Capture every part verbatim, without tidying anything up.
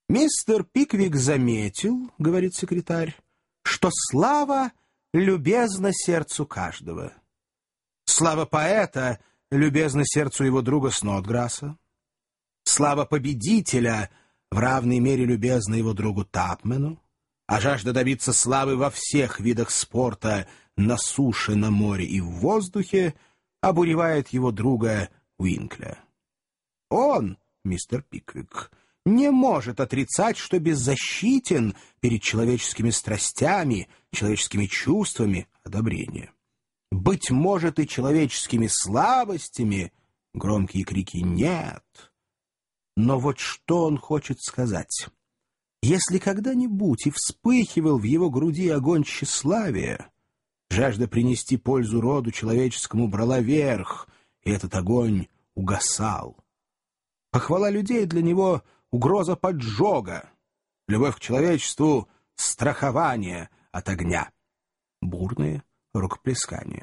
Мистер Пиквик заметил, — говорит секретарь, — что слава любезна сердцу каждого. Слава поэта любезна сердцу его друга Снодграсса. Слава победителя в равной мере любезна его другу Тапмену, а жажда добиться славы во всех видах спорта на суше, на море и в воздухе обуревает его друга Уинкля. Он, мистер Пиквик, не может отрицать, что беззащитен перед человеческими страстями, человеческими чувствами одобрения. Быть может, и человеческими слабостями, громкие крики «нет». Но вот что он хочет сказать. Если когда-нибудь и вспыхивал в его груди огонь тщеславия, жажда принести пользу роду человеческому брала верх, и этот огонь угасал. Похвала людей для него — угроза поджога, любовь к человечеству — страхование от огня, бурные рукоплескания.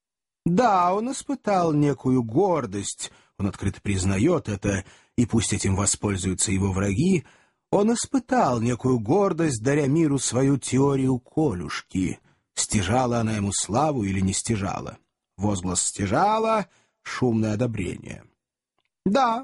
Да, он испытал некую гордость, он открыто признает это, и пусть этим воспользуются его враги, он испытал некую гордость, даря миру свою теорию Колюшки. Стяжала она ему славу или не стяжала? Возглас «стяжала» — шумное одобрение. Да,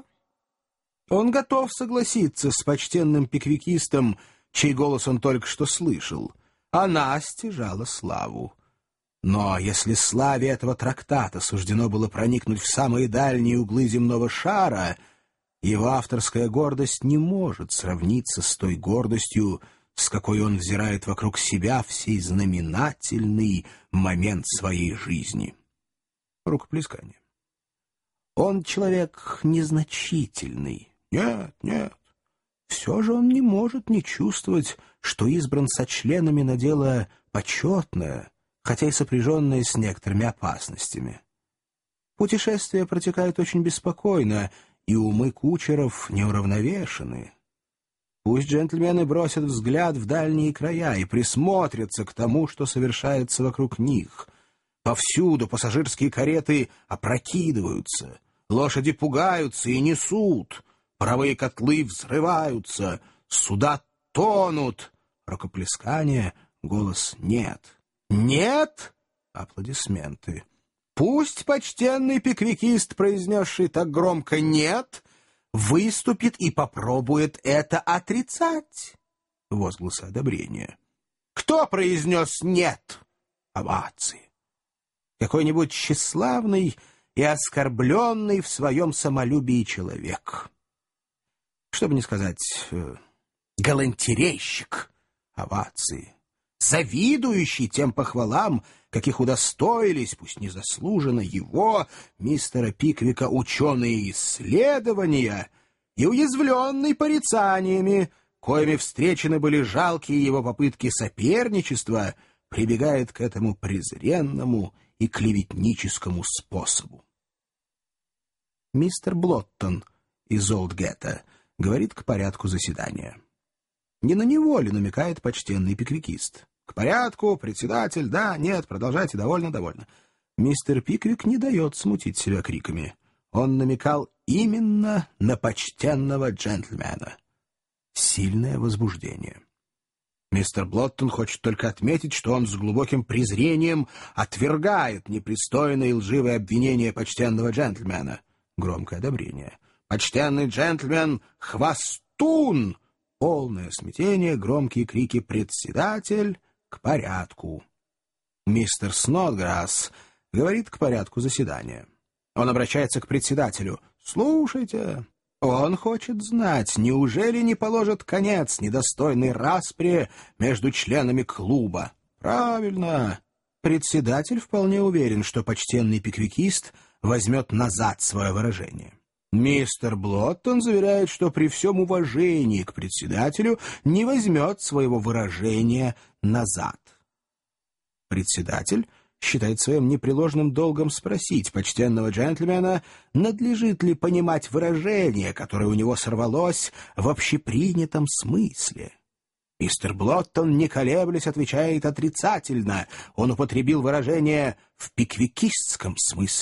он готов согласиться с почтенным пиквикистом, чей голос он только что слышал. Она стяжала славу. Но если славе этого трактата суждено было проникнуть в самые дальние углы земного шара, его авторская гордость не может сравниться с той гордостью, с какой он взирает вокруг себя в сей знаменательный момент своей жизни. Рукоплескание. Он человек незначительный. Нет, нет. Все же он не может не чувствовать, что избран сочленами на дело почетное, хотя и сопряженное с некоторыми опасностями. Путешествие протекает очень беспокойно, и умы кучеров неуравновешены. Пусть джентльмены бросят взгляд в дальние края и присмотрятся к тому, что совершается вокруг них. Повсюду пассажирские кареты опрокидываются, лошади пугаются и несут, паровые котлы взрываются, суда тонут. Рукоплескание, голос «нет». «Нет!» — аплодисменты. Пусть почтенный пиквикист, произнесший так громко «нет», выступит и попробует это отрицать. Возгласы одобрения. Кто произнес «нет»? Овации. Какой-нибудь тщеславный и оскорбленный в своем самолюбии человек. Чтобы не сказать галантерейщик. Овации. Завидующий тем похвалам, каких удостоились, пусть незаслуженно, его, мистера Пиквика, ученые исследования, и уязвленный порицаниями, коими встречены были жалкие его попытки соперничества, прибегает к этому презренному и клеветническому способу. Мистер Блоттон из Олдгетта говорит к порядку заседания. Не на него ли намекает почтенный пиквикист? К порядку, председатель, да, нет, продолжайте, довольно, довольно. Мистер Пиквик не дает смутить себя криками. Он намекал именно на почтенного джентльмена. Сильное возбуждение. Мистер Блоттон хочет только отметить, что он с глубоким презрением отвергает непристойные и лживые обвинения почтенного джентльмена. Громкое одобрение. Почтенный джентльмен — хвастун! Полное смятение, громкие крики «Председатель! К порядку!». Мистер Снодграсс говорит к порядку заседания. Он обращается к председателю. «Слушайте, он хочет знать, неужели не положит конец недостойной распре между членами клуба?» «Правильно!» Председатель вполне уверен, что почтенный пиквикист возьмет назад свое выражение. Мистер Блоттон заверяет, что при всем уважении к председателю не возьмет своего выражения назад. Председатель считает своим непреложным долгом спросить почтенного джентльмена, надлежит ли понимать выражение, которое у него сорвалось в общепринятом смысле. Мистер Блоттон, не колеблясь, отвечает отрицательно. Он употребил выражение в пиквикистском смысле.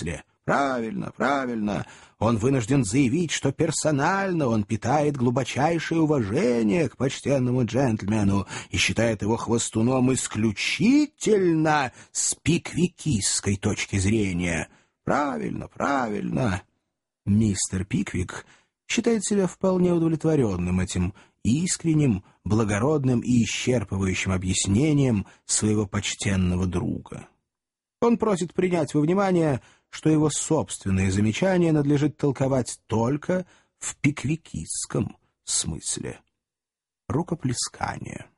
Правильно, правильно. Он вынужден заявить, что персонально он питает глубочайшее уважение к почтенному джентльмену и считает его хвостуном исключительно с пиквикистской точки зрения. Правильно, правильно. Мистер Пиквик считает себя вполне удовлетворенным этим искренним, благородным и исчерпывающим объяснением своего почтенного друга. Он просит принять во внимание, что его собственные замечания надлежит толковать только в пиквикистском смысле. Рукоплескание.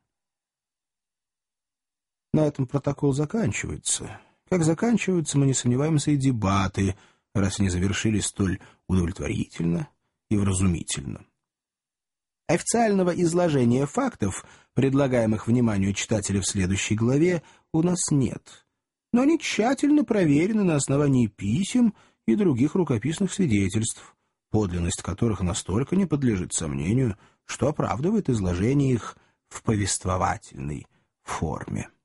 На этом протокол заканчивается. Как заканчиваются, мы не сомневаемся, и дебаты, раз они завершились столь удовлетворительно и вразумительно. Официального изложения фактов, предлагаемых вниманию читателя в следующей главе, у нас нет, но они тщательно проверены на основании писем и других рукописных свидетельств, подлинность которых настолько не подлежит сомнению, что оправдывает изложение их в повествовательной форме.